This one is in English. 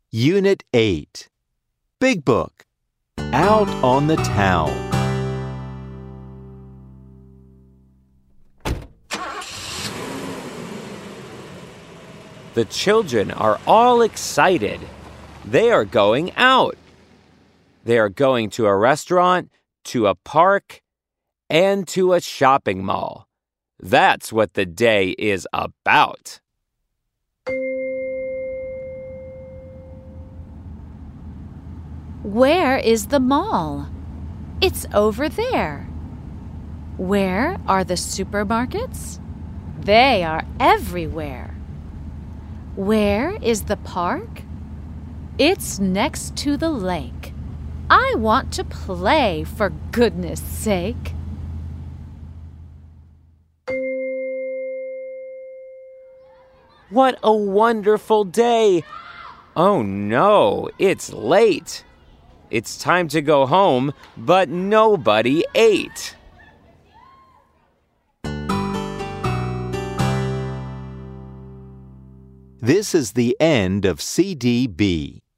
Unit 8. Big Book. Out on the Town. The children are all excited. They are going out. They are going to a restaurant, to a park, and to a shopping mall. That's what the day is about. Where is the mall? It's over there. Where are the supermarkets? They are everywhere. Where is the park? It's next to the lake. I want to play, for goodness sake. What a wonderful day! Oh no, it's late. It's time to go home, but nobody ate. This is the end of CDB.